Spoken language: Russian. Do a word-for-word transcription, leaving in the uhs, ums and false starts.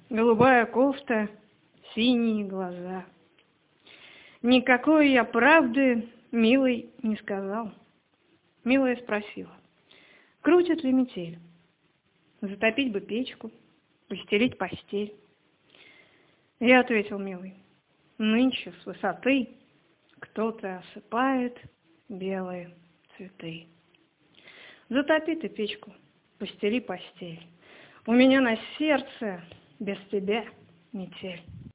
голубая кофта, синие глаза. Никакой я правды, милый, не сказал. Милая спросила, крутит ли метель? Затопить бы печку, постелить постель. Я ответил, милый, нынче с высоты кто-то осыпает белые цветы. Затопи ты печку, постели постель. У меня на сердце без тебя метель.